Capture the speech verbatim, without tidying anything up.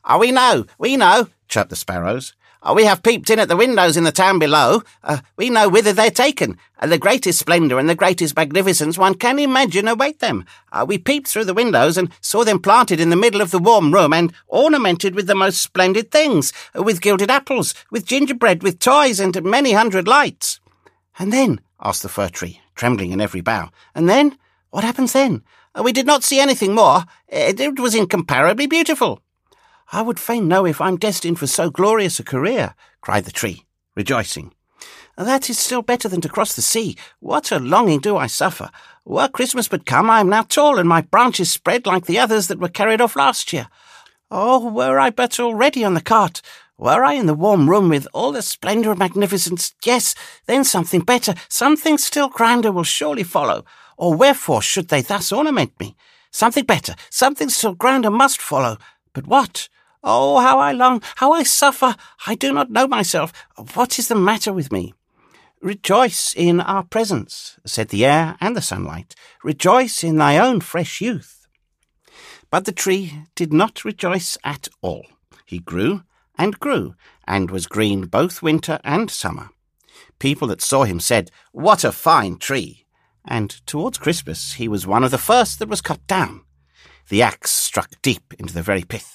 Oh, we know, we know, chirped the sparrows. Oh, we have peeped in at the windows in the town below. Uh, we know whither they're taken. Uh, the greatest splendour and the greatest magnificence one can imagine await them. Uh, we peeped through the windows and saw them planted in the middle of the warm room and ornamented with the most splendid things, uh, with gilded apples, with gingerbread, with toys, and many hundred lights. And then, asked the fir tree, trembling in every bough, and then? What happens then? Uh, we did not see anything more. It, it was incomparably beautiful. I would fain know if I'm destined for so glorious a career, cried the tree, rejoicing. That is still better than to cross the sea. What a longing do I suffer. Were Christmas but come, I am now tall, and my branches spread like the others that were carried off last year. Oh, were I but already on the cart, were I in the warm room with all the splendour and magnificence, yes, then something better, something still grander will surely follow. Or wherefore should they thus ornament me? Something better, something still grander must follow. But what? Oh, how I long, how I suffer! I do not know myself. What is the matter with me? Rejoice in our presence, said the air and the sunlight. Rejoice in thy own fresh youth. But the tree did not rejoice at all. He grew and grew, and was green both winter and summer. People that saw him said, What a fine tree! And towards Christmas he was one of the first that was cut down. The axe struck deep into the very pith.